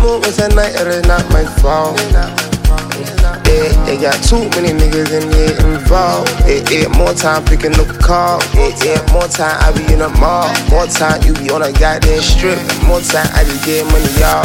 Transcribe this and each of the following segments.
movements at night, it is not my fault. They got too many niggas in here involved. More time picking up a call. More time I be in the mall. More time you be on a goddamn strip. More time I just get money, y'all.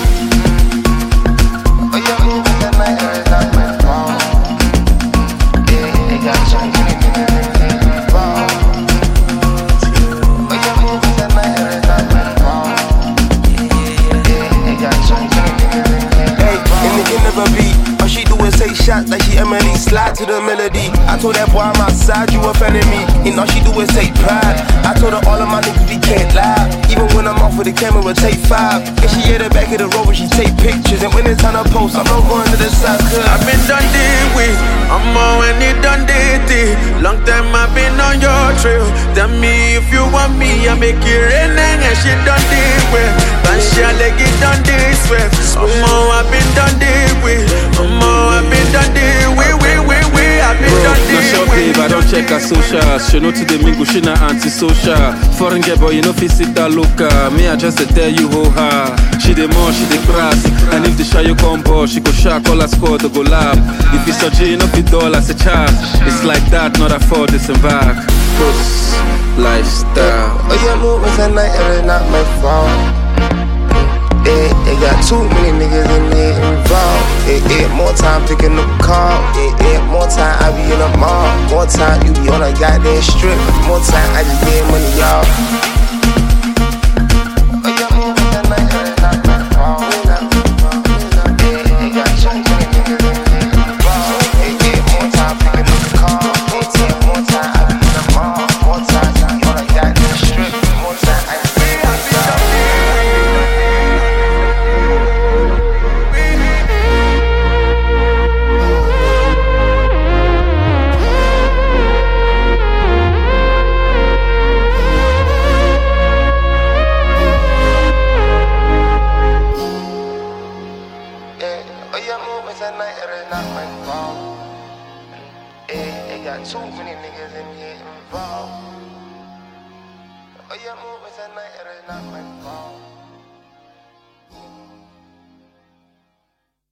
Oh, yeah, movements at night, it is not my fault. They got too many niggas in here involved. Oh, yeah, movements at night, it is not my fault. They got too many niggas in here involved. Hey, in the end of a beat, all she do is take shots like she Emily, slide to the melody. I told that boy I'm outside, you offended me. And all she do is take pride. I told her all of my niggas we can't lie. Even when I'm off with the camera, take 5. And she at the back of the road when she take pictures. And when it's time to post, I'm not going to the side. I've been done deal with, I'm more when it done dated. Long time I've been on your trail. Tell me if you want me, I make it rain and she done deal with. But she like it done this way. I'm more I've been done deal with. I'm more I've been done deal with. I've been done deal with. Not sure babe, I don't check her socials. She know to the mingle, she not anti-social. Foreign girl boy, you know fi sit that local. Me I just tell you ho ha. She the more, she the grass. And if the shy you come board, she go shark all her squad to go lab. If it's a G, you know fi dollars a charge. It's like that, not afford disembark. Cause lifestyle. Oh yeah, movements at night, it is not my fault. They got too many niggas in here involved. More time picking up a call. More time I be in the mall. More time you be on a goddamn strip. More time I just get money, y'all. Oh yeah, movements at night, it is not my fault. They got too many niggas in here involved. More time picking up a call. More time I be in the mall. More time you be on a goddamn strip. More time I just get money, y'all. Too many niggas in here involved. Oh yeah, movements at night, it is not my